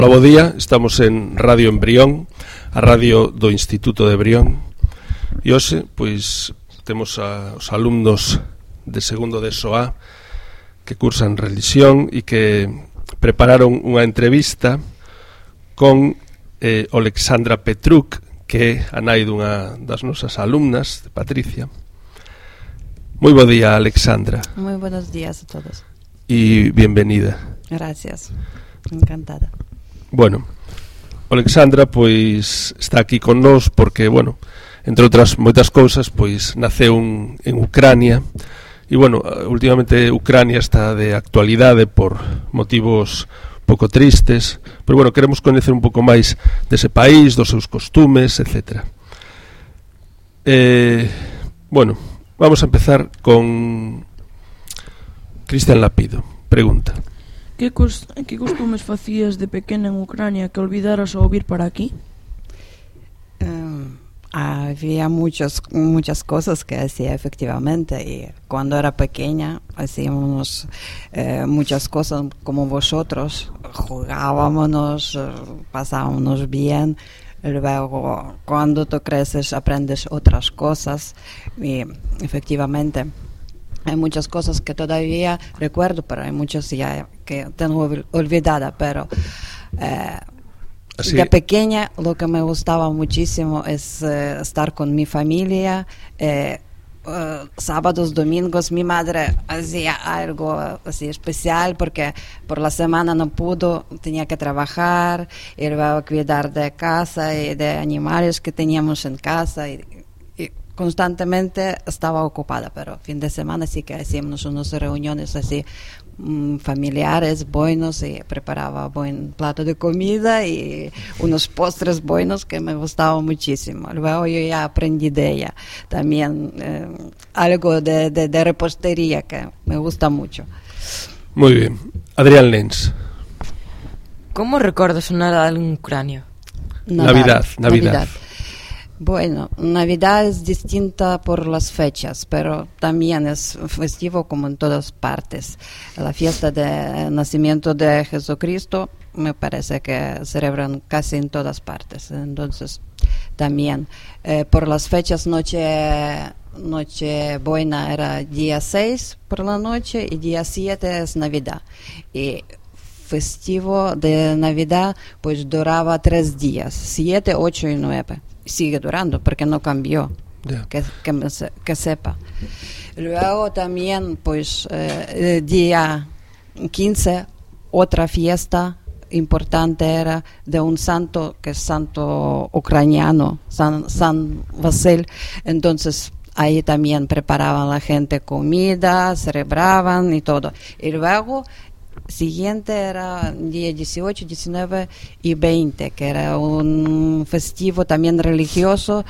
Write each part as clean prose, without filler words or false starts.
Hola, bo día, estamos en Radio Embrión, a radio do Instituto de Brión. E hoxe, pois, temos os alumnos de segundo de SOA que cursan religión e que prepararon unha entrevista con Alexandra Petruc, que é a nai dunha das nosas alumnas, de Patricia. Moi bo día, Alexandra. Muy buenos días a todos. E bienvenida. Gracias, encantada. Bueno, Alexandra pois está aquí con nós porque, bueno, entre outras moitas cousas, pois naceu en Ucrania e, bueno, últimamente Ucrania está de actualidade por motivos pouco tristes, pero, bueno, queremos coñecer un pouco máis dese país, dos seus costumes, etc. Bueno, vamos a empezar con Cristian Lapido. Pregunta: Que costumes facías de pequena en Ucrania que olvidaras ao vir para aquí? Había muchas cosas que hacía efectivamente, y cuando era pequeña hacíamos muchas cosas como vosotros, jugábamos, pasábamos bien. Luego, cuando tú creces, aprendes otras cosas y efectivamente hay muchas cosas que todavía recuerdo, pero hay muchas ya que tengo olvidada, pero de pequeña lo que me gustaba muchísimo es estar con mi familia. Sábados, domingos, mi madre hacía algo así especial porque por la semana no pudo, tenía que trabajar y luego cuidar de casa y de animales que teníamos en casa y constantemente estaba ocupada, pero fin de semana sí que hacíamos unas reuniones así familiares buenos y preparaba buen plato de comida y unos postres buenos que me gustaban muchísimo. Luego yo ya aprendí de ella también algo de repostería que me gusta mucho. Muy bien. Adrián Lenz. ¿Cómo recuerdas un Nadal en Ucrania? Navidad. Bueno, Navidad es distinta por las fechas, pero también es festivo como en todas partes. La fiesta de nacimiento de Jesucristo me parece que celebran casi en todas partes. Entonces, también por las fechas Nochebuena era día 6 por la noche y día 7 es Navidad. Y festivo de Navidad pues duraba 3 días, 7, 8 y 9. Sigue durando porque no cambió, que sepa. Luego también pues día 15 otra fiesta importante era de un santo que es santo ucraniano, San Vasil. Entonces ahí también preparaban la gente comida, celebraban y todo. Y luego siguiente era día 18, 19 y 20, que era un festivo también religioso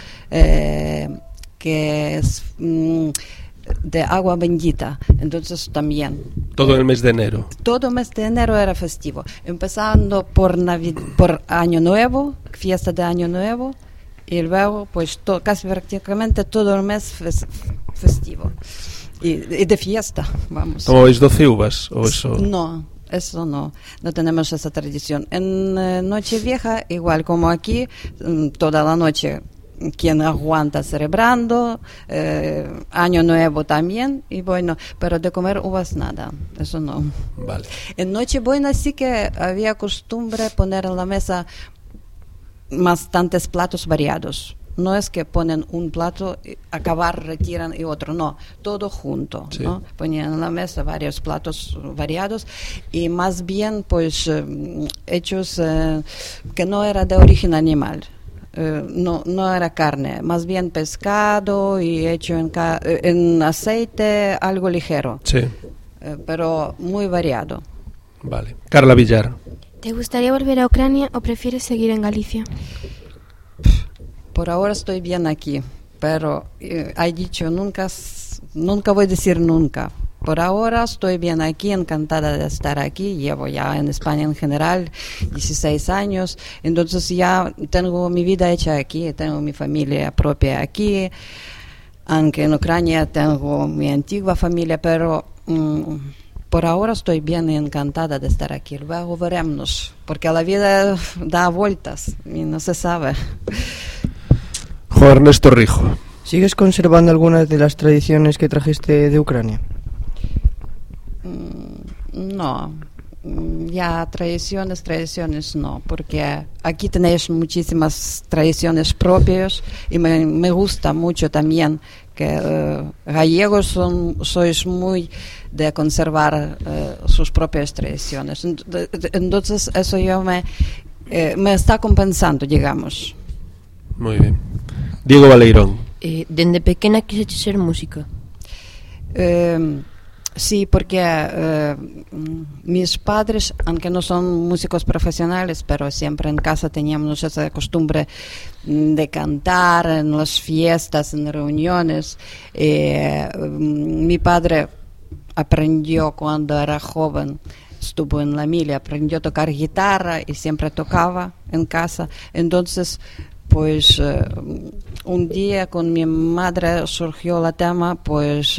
que es de agua bendita. Entonces también todo el mes de enero. Todo el mes de enero era festivo, empezando por Año Nuevo, fiesta de Año Nuevo, y luego pues casi prácticamente todo el mes festivo. Y de fiesta, vamos. ¿Tomáis 12 uvas o eso? No, eso no tenemos esa tradición. En Nochevieja, igual como aquí, toda la noche quien aguanta celebrando, Año Nuevo también, y bueno, pero de comer uvas nada, eso no. Vale. En Nochebuena sí que había costumbre poner en la mesa bastantes platos variados. No es que ponen un plato, acabar, retiran y otro, no, todo junto, sí. ¿No? Ponían en la mesa varios platos variados y más bien pues hechos que no era de origen animal, no era carne, más bien pescado y hecho en aceite, algo ligero, sí. Pero muy variado. Vale. Carla Villar. ¿Te gustaría volver a Ucrania o prefieres seguir en Galicia? Por ahora estoy bien aquí, pero he dicho nunca voy a decir nunca. Por ahora estoy bien aquí, encantada de estar aquí. Llevo ya en España en general 16 años, entonces ya tengo mi vida hecha aquí, tengo mi familia propia aquí, aunque en Ucrania tengo mi antigua familia, pero por ahora estoy bien encantada de estar aquí. Luego veremos, porque la vida da vueltas y no se sabe. Juan Ernesto Rijo. ¿Sigues conservando algunas de las tradiciones que trajiste de Ucrania? No, ya tradiciones no, porque aquí tenéis muchísimas tradiciones propias y me gusta mucho también que gallegos sois muy de conservar sus propias tradiciones. Entonces eso yo me está compensando, digamos. Muy bien. Diego Baleirón. Dende pequena quixeche ser música? Sí, porque mis padres, aunque no son músicos profesionales, pero siempre en casa teníamos esa costumbre de cantar en las fiestas, en reuniones. Mi padre aprendió cuando era joven, estuvo en la mili, aprendió a tocar guitarra y siempre tocaba en casa. Entonces, pues un día con mi madre surgió el tema, pues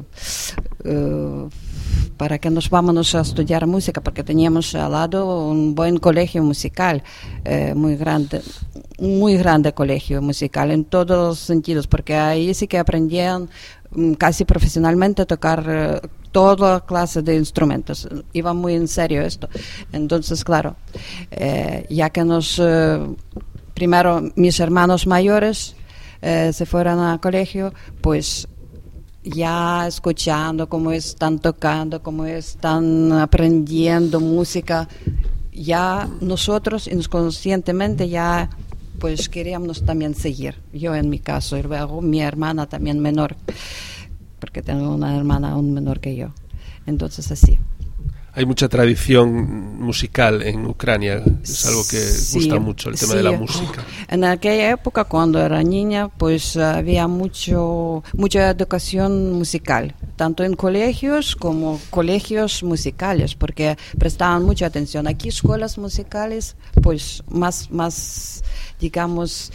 para que nos vámonos a estudiar música, porque teníamos al lado un buen colegio musical, muy grande colegio musical en todos los sentidos, porque ahí sí que aprendían casi profesionalmente a tocar toda clase de instrumentos. Iba muy en serio esto. Entonces, claro, ya que primero mis hermanos mayores se fueron al colegio, pues ya escuchando cómo están tocando, cómo están aprendiendo música, ya nosotros inconscientemente ya pues queríamos también seguir. Yo en mi caso, y luego mi hermana también menor, porque tengo una hermana aún menor que yo. Entonces así. Hay mucha tradición musical en Ucrania, es algo que gusta mucho, el tema de la música. En aquella época, cuando era niña, pues había mucha educación musical, tanto en colegios como colegios musicales, porque prestaban mucha atención. Aquí escuelas musicales, pues más digamos,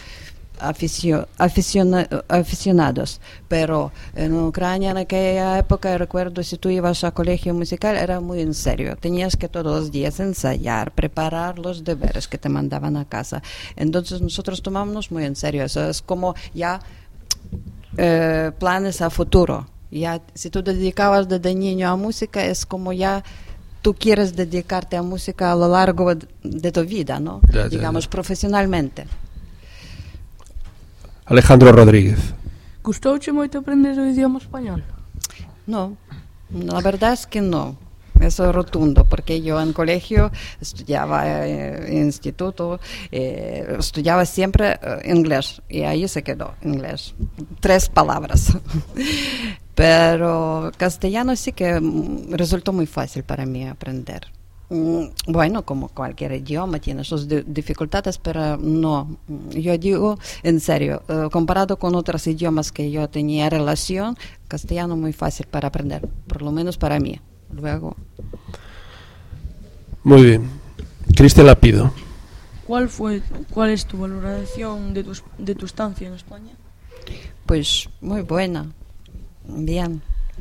aficionados, pero en Ucrania en aquella época recuerdo, si tú ibas a colegio musical era muy en serio, tenías que todos los días ensayar, preparar los deberes que te mandaban a casa. Entonces nosotros tomamos muy en serio eso, es como ya planes a futuro. Ya si tú te dedicabas desde niño a música, es como ya tú quieres dedicarte a música a lo largo de tu vida, ¿no? Digamos profesionalmente. Alejandro Rodríguez. Gustouche moito aprender o idioma español? No, la verdad es que no. Eso es rotundo, porque yo en colegio estudiaba, en instituto, estudiaba siempre inglés, y ahí se quedó inglés. 3 palabras. Pero castellano sí que resultó muy fácil para mí aprender. Bueno, como cualquier idioma tiene sus dificultades, pero no, yo digo en serio, comparado con otros idiomas que yo tenía relación, castellano muy fácil para aprender, por lo menos para mí. Luego. Muy bien. Cristian Lapido. ¿Cuál es tu valoración de tu estancia en España? Pues muy buena, bien.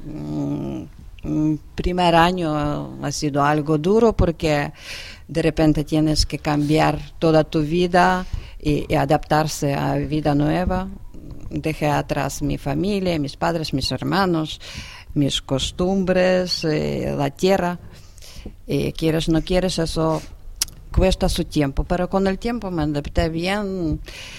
Primer año ha sido algo duro porque de repente tienes que cambiar toda tu vida y adaptarse a vida nueva. Dejé atrás mi familia, mis padres, mis hermanos, mis costumbres, la tierra. Quieres o no quieres, eso cuesta su tiempo, pero con el tiempo me adapté bien.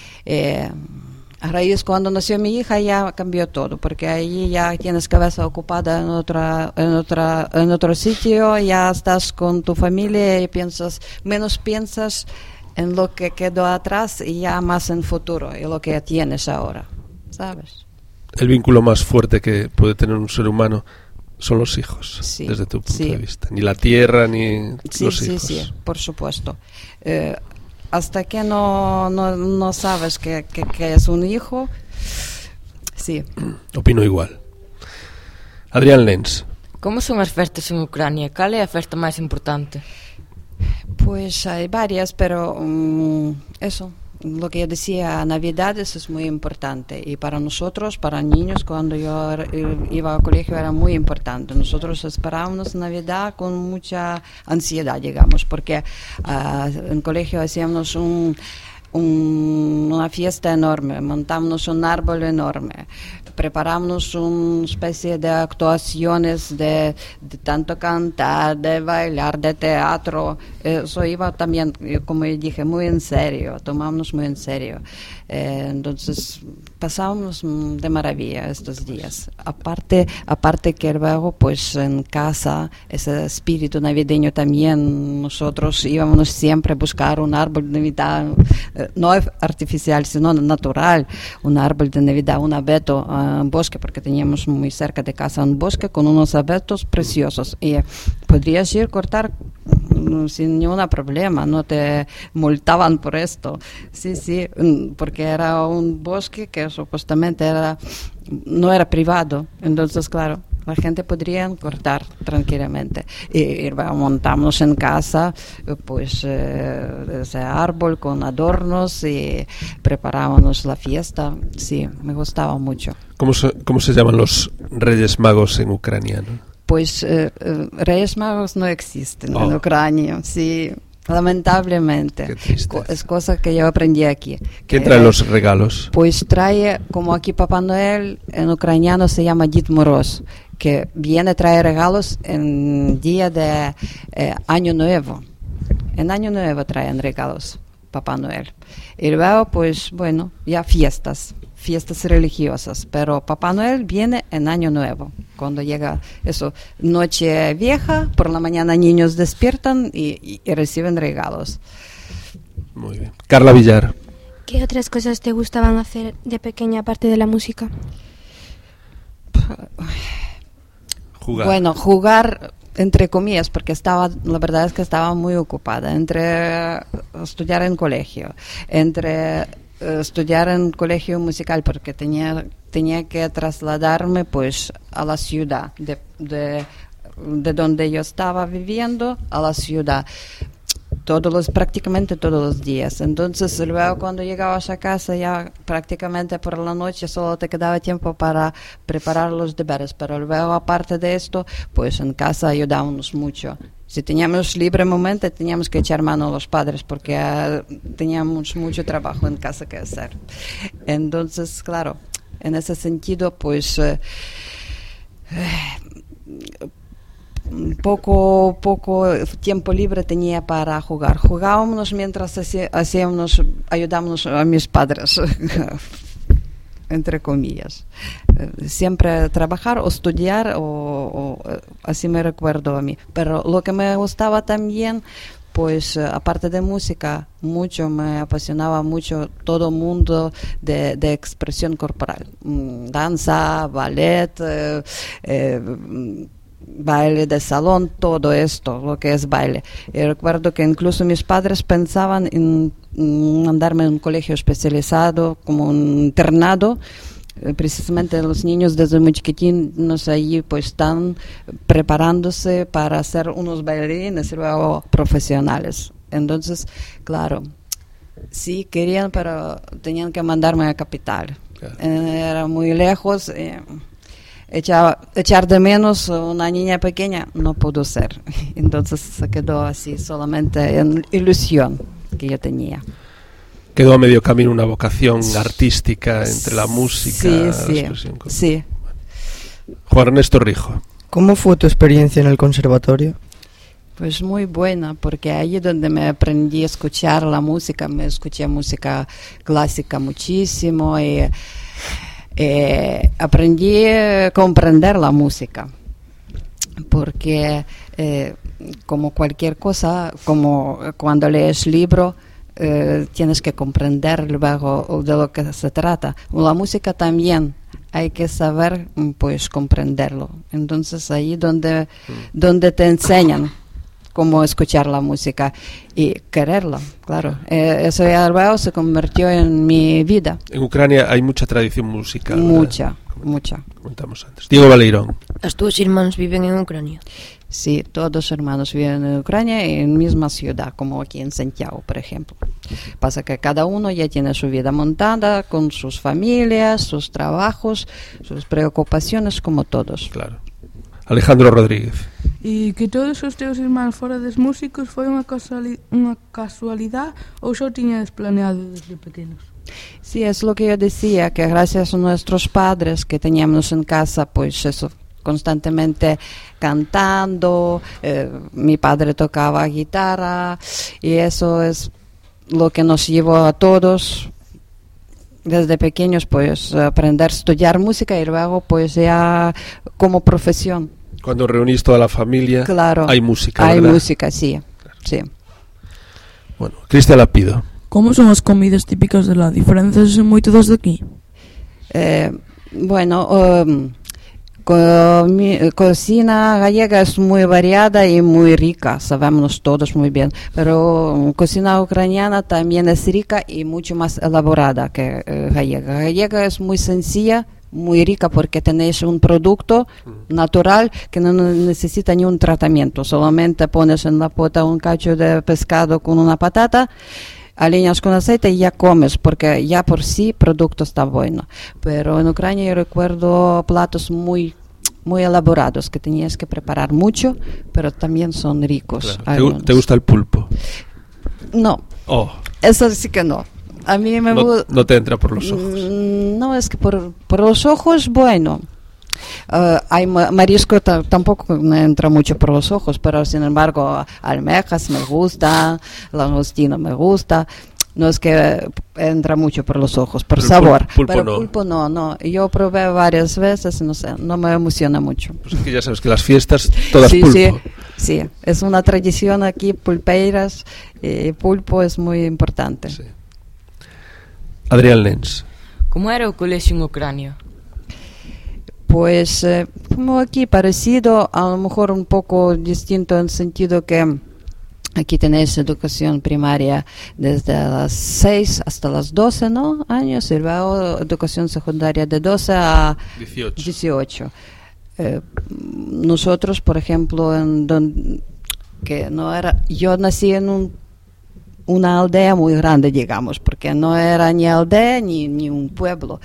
A raíz cuando nació mi hija ya cambió todo, porque ahí ya tienes cabeza ocupada en otro sitio, ya estás con tu familia y menos piensas en lo que quedó atrás y ya más en futuro y lo que tienes ahora, ¿sabes? El vínculo más fuerte que puede tener un ser humano son los hijos, sí, desde tu punto de vista. Ni la tierra ni los hijos. Sí, por supuesto. Hasta que no sabes que es un hijo, sí. Opino igual. Adrián Lenz. Como son as festas en Ucrania? Cal é a festa máis importante? Pues hay varias, pero eso, lo que yo decía, Navidades es muy importante y para nosotros, para niños, cuando yo iba al colegio era muy importante. Nosotros esperábamos Navidad con mucha ansiedad, digamos, porque en el colegio hacíamos una fiesta enorme, montábamos un árbol enorme, preparamos una especie de actuaciones de tanto cantar, de bailar, de teatro. Eso iba también, como dije, muy en serio, tomamos muy en serio. Entonces pasábamos de maravilla estos días. Aparte que luego pues en casa ese espíritu navideño también, nosotros íbamos siempre a buscar un árbol de Navidad, no artificial sino natural, un árbol de Navidad, un abeto, un bosque, porque teníamos muy cerca de casa un bosque con unos abetos preciosos y podrías ir a cortar sin ningún problema, no te multaban por esto. Sí, porque era un bosque que supuestamente no era privado, entonces claro, la gente podría cortar tranquilamente y montamos en casa pues ese árbol con adornos y preparábamos la fiesta. Sí, me gustaba mucho. ¿Cómo se llaman los Reyes Magos en Ucrania, no? Pues Reyes Magos no existen en Ucrania, sí, lamentablemente. Es cosa que yo aprendí aquí. ¿Quién trae los regalos? Pues trae, como aquí Papá Noel, en ucraniano se llama Did Moroz, que trae regalos en día de Año Nuevo. En Año Nuevo traen regalos Papá Noel. Y luego, pues bueno, ya fiestas religiosas, pero Papá Noel viene en Año Nuevo, cuando llega eso, Noche Vieja, por la mañana niños despiertan y reciben regalos. Muy bien. Carla Villar. ¿Qué otras cosas te gustaban hacer de pequeña aparte de la música? Jugar. Bueno, jugar entre comillas, porque la verdad es que estaba muy ocupada entre estudiar en colegio, entre estudiar en colegio musical, porque tenía que trasladarme pues a la ciudad de donde yo estaba viviendo a la ciudad prácticamente todos los días. Entonces luego cuando llegabas a casa ya prácticamente por la noche solo te quedaba tiempo para preparar los deberes, pero luego aparte de esto pues en casa ayudábamos mucho. Si teníamos libre momento teníamos que echar mano a los padres porque teníamos mucho trabajo en casa que hacer. Entonces claro, en ese sentido pues poco tiempo libre tenía para jugar. Jugábamos mientras ayudábamos a mis padres entre comillas. Siempre trabajar o estudiar o así me recuerdo a mí. Pero lo que me gustaba también, pues aparte de música, me apasionaba mucho todo mundo de expresión corporal. Danza, ballet, baile de salón, todo esto, lo que es baile. Y recuerdo que incluso mis padres pensaban en mandarme a un colegio especializado, como un internado. Precisamente los niños desde muy chiquitinos allí pues están preparándose para ser unos bailarines y luego profesionales. Entonces, claro, sí querían, pero tenían que mandarme a capital. Claro. Era muy lejos. Echar de menos una niña pequeña no pudo ser. Entonces se quedó así solamente en ilusión que yo tenía. Quedó a medio camino una vocación artística entre la música y la expresión. Sí. Juan Ernesto Rijo. ¿Cómo fue tu experiencia en el conservatorio? Pues muy buena, porque ahí donde me aprendí a escuchar la música, me escuché música clásica muchísimo y aprendí a comprender la música, porque como cualquier cosa, como cuando lees libro, tienes que comprender luego de lo que se trata. La música también hay que saber pues comprenderlo. Entonces ahí donde te enseñan cómo escuchar la música y quererla, claro. Eso ya luego se convirtió en mi vida. En Ucrania hay mucha tradición musical. Mucha. Comentamos antes. Diego Baleirón. ¿As túas irmáns viven en Ucrania? Sí, todos hermanos viven en Ucrania en la misma ciudad, como aquí en Santiago, por ejemplo. Pasa que cada uno ya tiene su vida montada, con sus familias, sus trabajos, sus preocupaciones, como todos. Claro. Alejandro Rodríguez. E que todos os teus irmáns fora des músicos foi unha casualidade ou xa o tiñades planeado desde pequenos? Sí, es lo que yo decía, que gracias a nuestros padres que teníamos en casa, pues eso, constantemente cantando, mi padre tocaba guitarra y eso es lo que nos llevó a todos desde pequeños, pues aprender a estudiar música y luego pues ya como profesión. Cuando reunís toda la familia, claro, hay música, hay ¿verdad? música, sí, claro. Sí. Bueno, Cristian Lapido. Como son as comidas típicas de lá? Diferentes moito das de aquí? Bueno, cocina gallega es muy variada y muy rica, sabemos todos muy bien, pero cocina ucraniana también es rica y mucho más elaborada que gallega. Gallega es muy sencilla, muy rica porque tenéis un producto natural que no necesita ni un tratamiento, solamente pones en la pota un cacho de pescado con una patata, alineas con aceite y ya comes, porque ya por sí producto está bueno. Pero en Ucrania yo recuerdo platos muy elaborados que tenías que preparar mucho, pero también son ricos. Claro. ¿Te gusta el pulpo? No. Oh. Eso sí que no. A mí me gusta. No te entra por los ojos. No, es que por los ojos, bueno. Hay marisco tampoco me entra mucho por los ojos, pero sin embargo almejas me gusta, langostino me gusta. No es que entra mucho por los ojos, por sabor. Pulpo no. Yo probé varias veces, no sé, no me emociona mucho. Pues es que ya sabes que las fiestas todas pulpo. Sí, es una tradición aquí, pulpeiras, pulpo es muy importante. Sí. Adrián Lenz. Como era o colexio en Ucrania? Pues como aquí, parecido, a lo mejor un poco distinto en el sentido que aquí tenéis educación primaria desde las 6 hasta las 12, ¿no? Años, y luego educación secundaria de 12 a 18. Nosotros, por ejemplo, yo nací en una aldea muy grande, digamos, porque no era ni aldea ni un pueblo,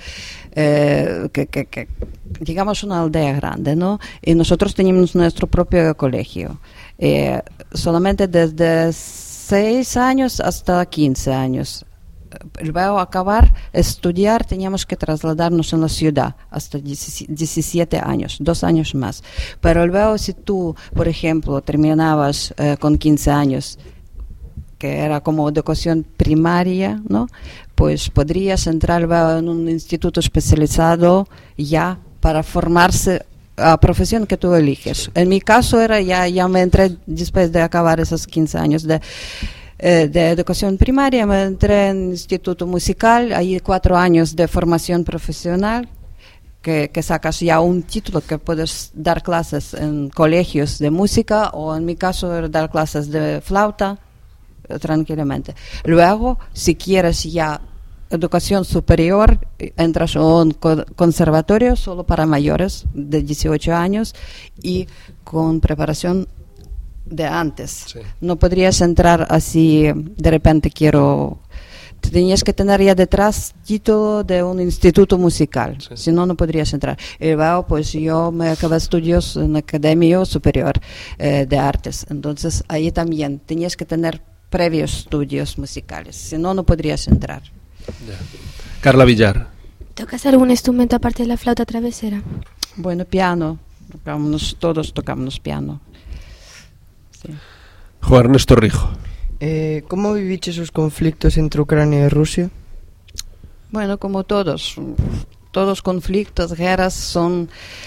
digamos una aldea grande, ¿no? Y nosotros teníamos nuestro propio colegio. Solamente desde 6 años hasta 15 años. Luego acabar, estudiar, teníamos que trasladarnos en la ciudad hasta 17 años, 2 años más. Pero luego si tú, por ejemplo, terminabas con 15 años, que era como educación primaria, ¿no? Pues podrías entrar en un instituto especializado ya para formarse a profesión que tú eliges. En mi caso era ya me entré después de acabar esos 15 años de educación primaria, me entré en instituto musical, ahí 4 años de formación profesional, que sacas ya un título que puedes dar clases en colegios de música, o en mi caso era dar clases de flauta tranquilamente. Luego, si quieres ya educación superior, entras a un conservatorio solo para mayores de 18 años y con preparación de antes. Sí. No podrías entrar así, de repente tenías que tener ya detrás título de un instituto musical, sí. Si no, no podrías entrar. Y luego, pues yo me acabé estudios en Academia Superior de Artes, entonces ahí también tenías que tener previos estudios musicales, si no, no podrías entrar. Yeah. Carla Villar. ¿Tocas algún instrumento aparte de la flauta travesera? Bueno, piano. Todos tocamos piano. Sí. Juan Ernesto Rijo. ¿Cómo viviste esos conflictos entre Ucrania y Rusia? Bueno, como todos conflictos, guerras son,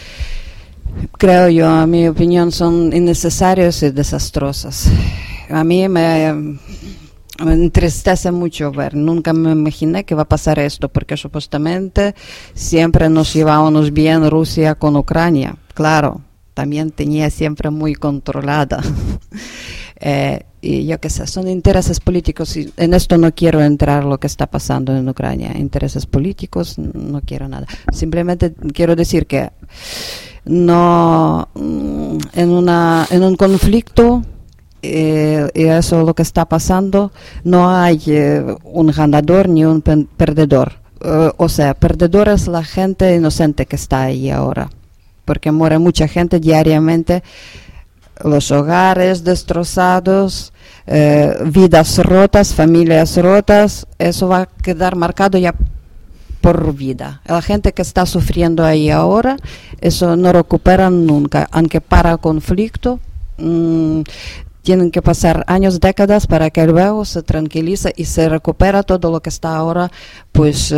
creo yo, a mi opinión, son innecesarios y desastrosas. A mí me entristece mucho ver, nunca me imaginé que va a pasar esto, porque supuestamente siempre nos llevábamos bien Rusia con Ucrania, claro, también tenía siempre muy controlada. Y yo qué sé, son intereses políticos y en esto no quiero entrar lo que está pasando en Ucrania, intereses políticos, no quiero nada, simplemente quiero decir que no en un conflicto, y eso es lo que está pasando, no hay un ganador ni un perdedor. O sea, perdedor es la gente inocente que está ahí ahora, porque muere mucha gente diariamente, los hogares destrozados, vidas rotas, familias rotas. Eso va a quedar marcado ya por vida. La gente que está sufriendo ahí ahora, eso no recuperan nunca, aunque para el conflicto tienen que pasar años, décadas para que luego se tranquilice y se recupera todo lo que está ahora, pues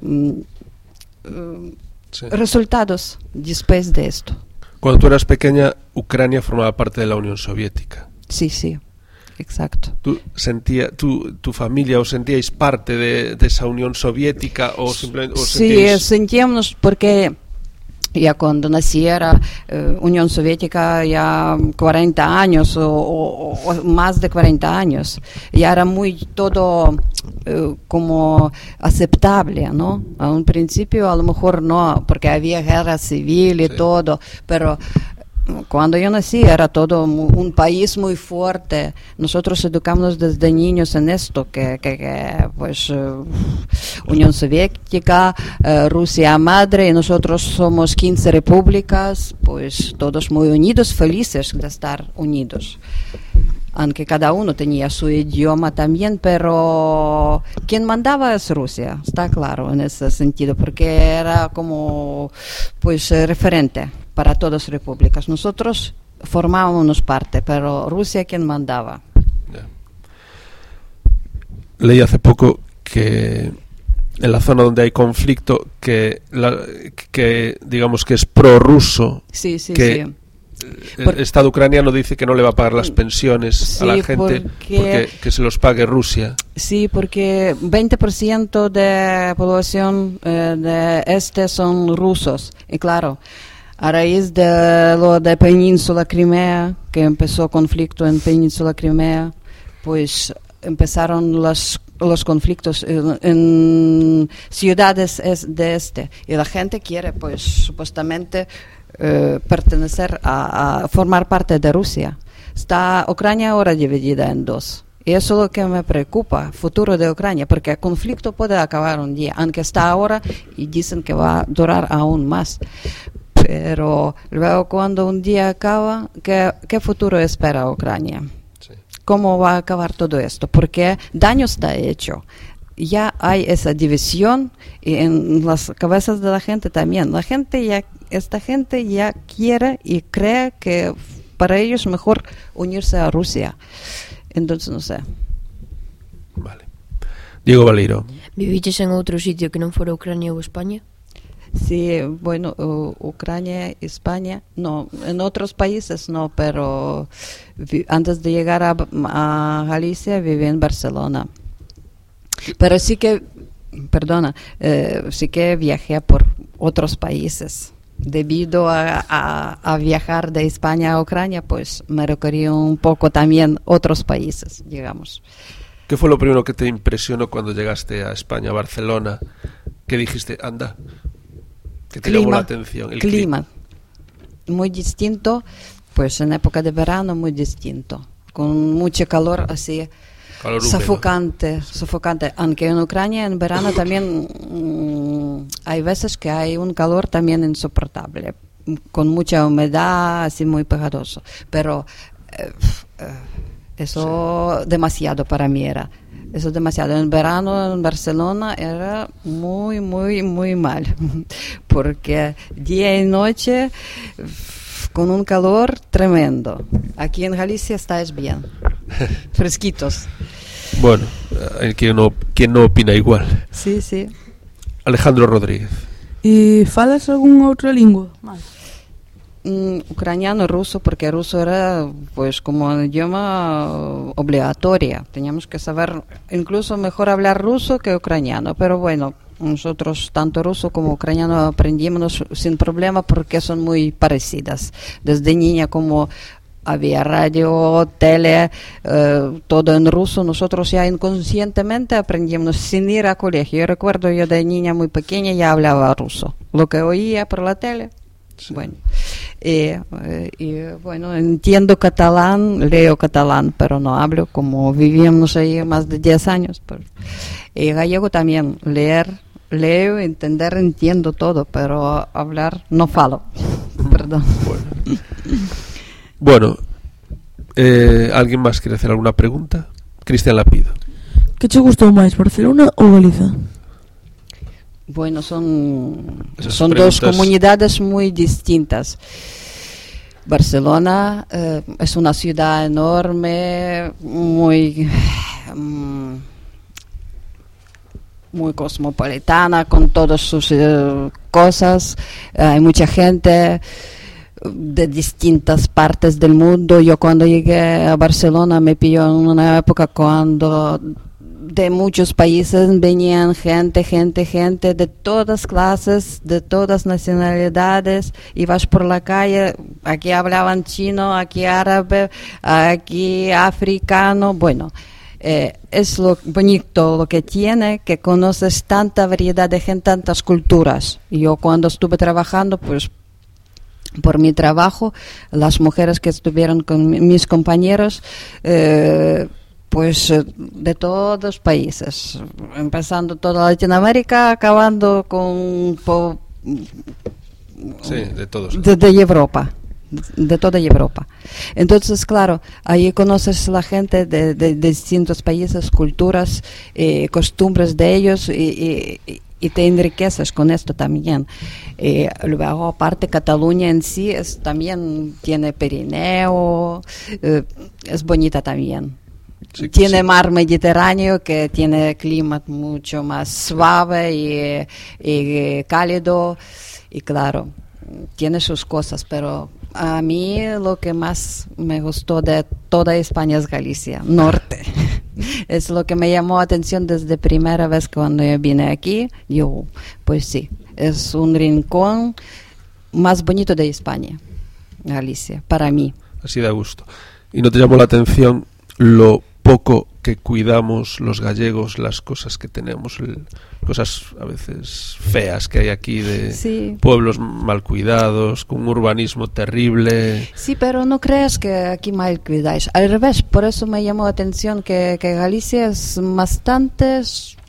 resultados después de esto. Cuando tú eras pequeña, Ucrania formaba parte de la Unión Soviética. Sí, exacto. ¿Tu familia os sentíais parte de esa Unión Soviética o simplemente sí, sentíamos, porque ya cuando nací era Unión Soviética ya 40 años o más de 40 años. Ya era muy todo como aceptable, ¿no? A un principio a lo mejor no, porque había guerra civil y todo, pero cuando yo nací era todo un país muy fuerte. Nosotros educamos desde niños en esto, que pues Unión Soviética, Rusia madre, y nosotros somos 15 repúblicas, pues todos muy unidos, felices de estar unidos. Aunque cada uno tenía su idioma también, pero quien mandaba es Rusia, está claro en ese sentido, porque era como pues referente para todas las repúblicas. Nosotros formábamos parte, pero Rusia quien mandaba. Yeah. Leí hace poco que en la zona donde hay conflicto, que digamos que es prorruso, sí. El Estado ucraniano dice que no le va a pagar las pensiones a la gente porque que se los pague Rusia. Sí, porque 20% de población de este son rusos. Y claro, a raíz de lo de Península Crimea, que empezó conflicto en Península Crimea, pues empezaron los conflictos en ciudades de este. Y la gente quiere, pues, supuestamente pertenecer a formar parte de Rusia. Está Ucrania ahora dividida en dos. Y eso es lo que me preocupa, futuro de Ucrania, porque el conflicto puede acabar un día, aunque está ahora y dicen que va a durar aún más. Pero luego cuando un día acaba, ¿qué futuro espera Ucrania? Sí. ¿Cómo va a acabar todo esto? Porque daño está hecho. Ya hay esa división y en las cabezas de la gente también. Esta gente ya quiere y cree que para ellos es mejor unirse a Rusia. Entonces, no sé. Vale. Diego Valeiro. Viviches en outro sitio que non fora Ucrania ou España? Sí, bueno, Ucrania, España, no, en otros países no, pero antes de llegar a Galicia viví en Barcelona. Pero sí que viajé por otros países. Debido a viajar de España a Ucrania, pues me recorrí un poco también otros países, digamos. ¿Qué fue lo primero que te impresionó cuando llegaste a España, a Barcelona? ¿Qué dijiste? Anda, que te llamó la atención. El clima. Muy distinto, pues en época de verano muy distinto, con mucho calor así. Calor sofocante, aunque en Ucrania en verano también hay veces que hay un calor también insoportable, con mucha humedad, así muy pegajoso, pero eso demasiado para mí era, eso demasiado. En verano en Barcelona era muy, muy, muy mal, porque día y noche con un calor tremendo. Aquí en Galicia estáis bien, fresquitos. Bueno, hay quien no opina igual. Sí. Alejandro Rodríguez. E falas algunha outra lingua? Ucraniano, ruso, porque ruso era pues como idioma obligatoria. Teníamos que saber, incluso mejor hablar ruso que ucraniano, pero bueno, nosotros tanto ruso como ucraniano aprendimos sin problema porque son muy parecidas. Desde niña como había radio, tele, todo en ruso, nosotros ya inconscientemente aprendimos sin ir a colegio. Yo recuerdo, yo de niña muy pequeña ya hablaba ruso, lo que oía por la tele. Sí. Bueno, Y bueno, entiendo catalán, leo catalán, pero no hablo, como vivíamos ahí más de 10 años. Gallego también, leo, entender, entiendo todo, pero hablar no falo. Perdón. Bueno, ¿alguien más quiere hacer alguna pregunta? Cristian Lapido. Que che gustou máis, Barcelona ou Galiza? Bueno, son Esas dos preguntas- comunidades muy distintas. Barcelona es una ciudad enorme, muy cosmopolitana, con todas sus cosas. Hay mucha gente de distintas partes del mundo. Yo cuando llegué a Barcelona me pilló en una época cuando de muchos países venían gente de todas clases, de todas nacionalidades. Ibas por la calle, aquí hablaban chino, aquí árabe, aquí africano. Bueno, es lo bonito lo que tiene, que conoces tanta variedad de gente, tantas culturas. Yo cuando estuve trabajando, pues por mi trabajo, las mujeres que estuvieron con mis compañeros, pues de todos los países, empezando toda Latinoamérica, acabando con Sí, de todos. de Europa, de toda Europa. Entonces, claro, ahí conoces la gente de distintos países, culturas, costumbres de ellos y te enriqueces con esto también. Luego, aparte, Cataluña en sí también tiene Pirineo, es bonita también. Sí, Tiene sí. mar Mediterráneo, que tiene clima mucho más suave y cálido, y claro, tiene sus cosas, pero a mí lo que más me gustó de toda España es Galicia, norte. Es lo que me llamó atención desde primera vez cuando yo vine aquí. Yo, pues sí, es un rincón más bonito de España, Galicia, para mí. Así da gusto. ¿Y no te llamó la atención lo poco que cuidamos los gallegos, las cosas que tenemos, cosas a veces feas que hay aquí, de Sí. pueblos mal cuidados, con un urbanismo terrible? Sí, pero no creas que aquí mal cuidáis. Al revés, por eso me llamó la atención que Galicia es bastante...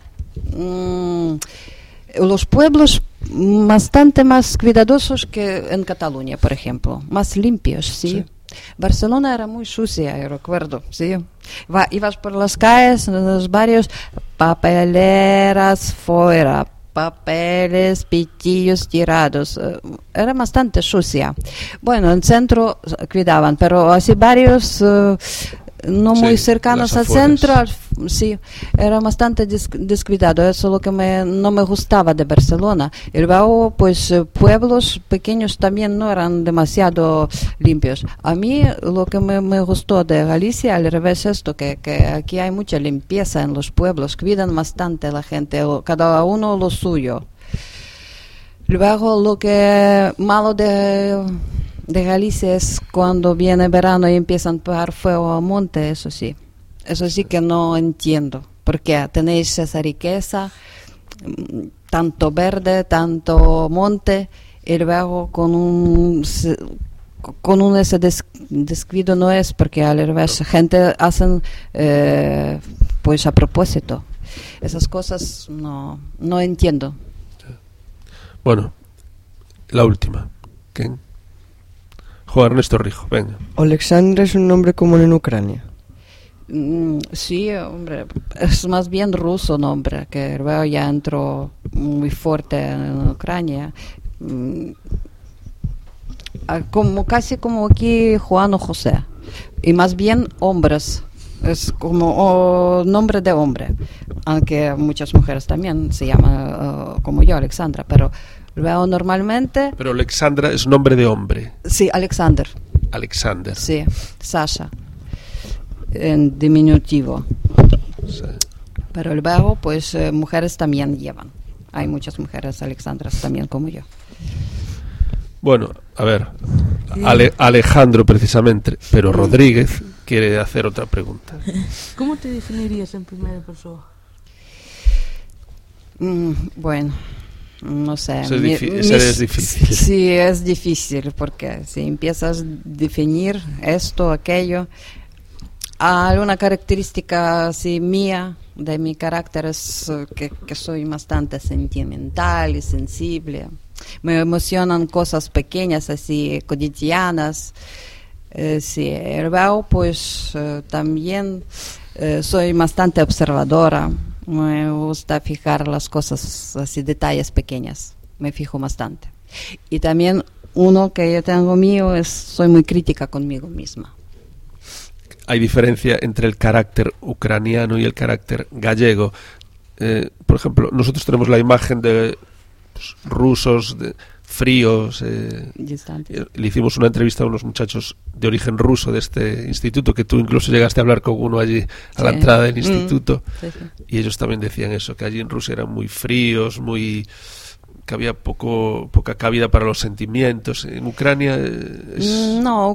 los pueblos bastante más cuidadosos que en Cataluña, por ejemplo. Más limpios, sí. Barcelona era muy sucia, yo recuerdo, sí. Ibas por las calles, en los barrios, papeleras fuera, papeles, pitillos tirados. Era bastante sucia. Bueno, en el centro cuidaban, pero así varios no muy cercanos al centro, sí, era bastante descuidado. Eso es lo que no me gustaba de Barcelona. Y luego, pues, pueblos pequeños también no eran demasiado limpios. A mí lo que me gustó de Galicia, al revés, esto, que aquí hay mucha limpieza en los pueblos, cuidan bastante a la gente, cada uno lo suyo. Luego, lo que malo de Galicia es cuando viene verano y empiezan a pegar fuego al monte, eso sí que no entiendo, porque tenéis esa riqueza, tanto verde, tanto monte, y luego con ese descuido no es, porque al revés, gente hacen pues a propósito. Esas cosas no entiendo. Bueno, la última. ¿Quién? Juan Ernesto Rijo, venga. Alexandra es un nombre común en Ucrania. Sí, hombre, es más bien ruso nombre, que luego ya entró muy fuerte en Ucrania. Casi como aquí Juan o José. Y más bien hombres. Es como nombre de hombre. Aunque muchas mujeres también se llaman como yo, Alexandra, pero luego normalmente... Pero Alexandra es nombre de hombre. Sí, Alexander. Alexander. Sí, Sasha, en diminutivo. Sí. Pero luego, pues, mujeres también llevan. Hay muchas mujeres Alexandras también como yo. Bueno, a ver, Alejandro precisamente, pero Rodríguez quiere hacer otra pregunta. ¿Cómo te definirías en primera persona? Bueno, no sé. Eso es difícil. Sí, es difícil, porque si empiezas a definir esto, aquello, alguna característica así mía, de mi carácter, es que soy bastante sentimental y sensible. Me emocionan cosas pequeñas, así, cotidianas. Si veo, pues también soy bastante observadora. Me gusta fijar las cosas, así, detalles pequeños. Me fijo bastante. Y también uno que yo tengo mío es, soy muy crítica conmigo misma. Hay diferencia entre el carácter ucraniano y el carácter gallego. Por ejemplo, nosotros tenemos la imagen de rusos, de fríos. Le hicimos una entrevista a unos muchachos de origen ruso de este instituto, que tú incluso llegaste a hablar con uno allí a la entrada del instituto. Y ellos también decían eso, que allí en Rusia eran muy fríos, que había poca cabida para los sentimientos. En Ucrania no,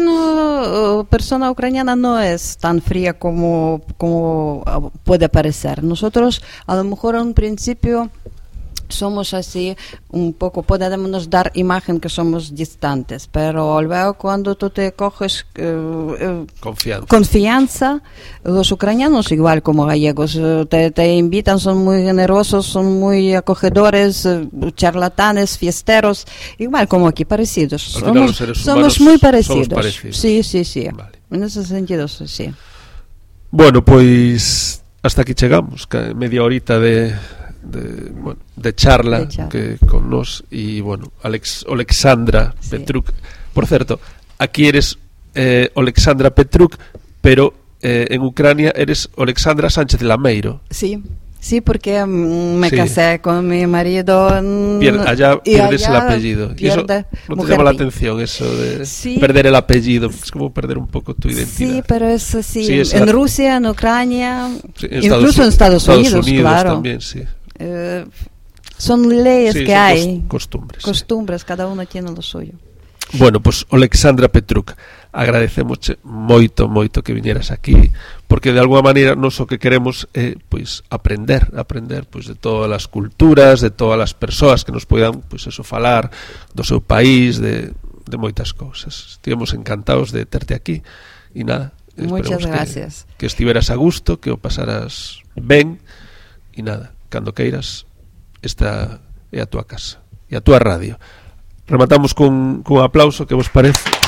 persona ucraniana no es tan fría como puede parecer. Nosotros a lo mejor en un principio somos así un poco, podemos dar imagen que somos distantes, pero luego cuando tú te coges confianza, los ucranianos igual como gallegos te invitan, son muy generosos, son muy acogedores, charlatanes, fiesteros, igual como aquí, parecidos. Somos muy parecidos. Sí. Vale. En ese sentido, sí. Bueno, pues hasta aquí llegamos, media horita de charla que con nos, y bueno, Oleksandra Petruk. Por cierto, aquí eres Oleksandra Petruk, pero en Ucrania eres Oleksandra Sánchez Lameiro. Sí, porque me casé con mi marido. Allá pierdes el apellido. ¿Y eso no te llama la atención, eso de perder el apellido? Es como perder un poco tu identidad. Sí, pero es así. En Rusia, en Ucrania, incluso en Estados Unidos, claro. También, sí. Son leyes que hay. Costumbres, cada uno tiene lo suyo. Bueno, pues Oleksandra Petruk, agradecemos moito que vinieras aquí, porque de alguna maneira nós o que queremos é pois aprender pois de todas as culturas, de todas as persoas que nos poidan pois eso falar do seu país, de moitas cousas. Estivemos encantados de terte aquí e nada, muchas gracias. Que estiveras a gusto, que o pasaras ben e nada, cando queiras, esta é a túa casa e a túa radio. Rematamos con un aplauso, que vos parece?